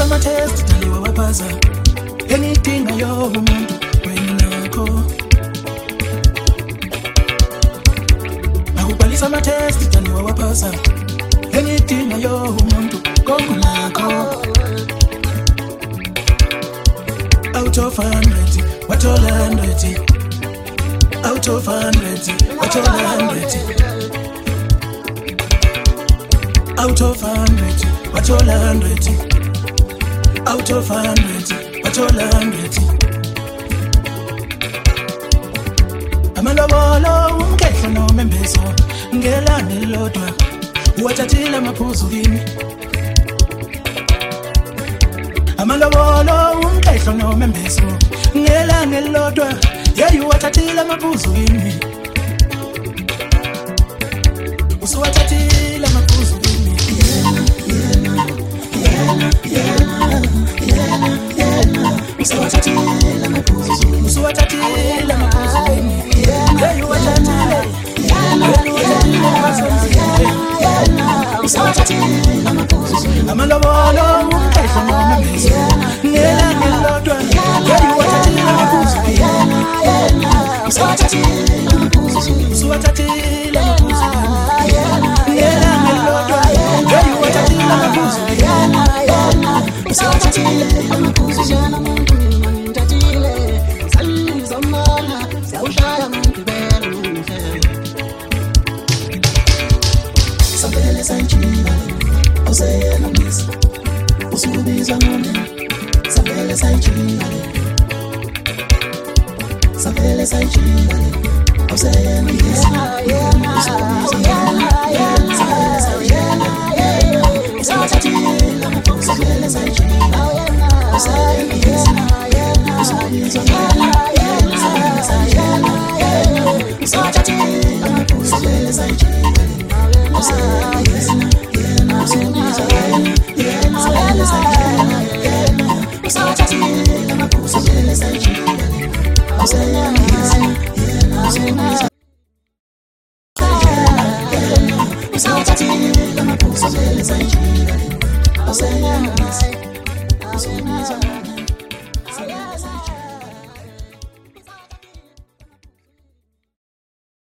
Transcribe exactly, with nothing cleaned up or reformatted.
Awubhalisa ama-test taliwa wapasa engiyidingayo umuntu wenakho. Awubhalisa ama-test taliwa wapasa engiyidingayo umuntu kongunakho. Out of hundred, wathola hundred. Out of hundred, wathola hundred. Out of hundred, wathola hundred. Out of hundred, wathola hundred. Amalobolo umkehlo nomembezo ngelanga elilodwa uwathathile amaphuzu kimi. Amalobolo umkehlo nomembezo ngelanga elilodwa yeah uwathathile amaphuzu kimi. Usuwathathile amaphuzu kimi. Yena yena yena yena yena usuwathathile amaphuzu. Usuwathathile amaphuzu kimi. Yeah uwathathile. Yena yena usuwathathile amaphuzu. Amalobolo umkehlo nomembezo ngelanga elilodwa yeah uwathathile amaphuzu kimi. Usuwathathile amaphuzu. Usuwathathile amaphuzu. Ngelanga elilodwa yeah uwathathile amaphuzu. Usuwathathile amaphuzu. Jana muntu ngimthathile salizamana siyawushaya ngibele Sabele sayijila awuseyena misa usubizwa ngomeni. Sabele sayijila Sabele sayijila awuseyena misa usubizwa ngomeni. Sabele sayijila usubizwa ngomeni. Sabele sayijila awuseyena misa usubizwa ngomeni. Sabele sayijila usubizwa ngomeni. Sabele sayijila I'm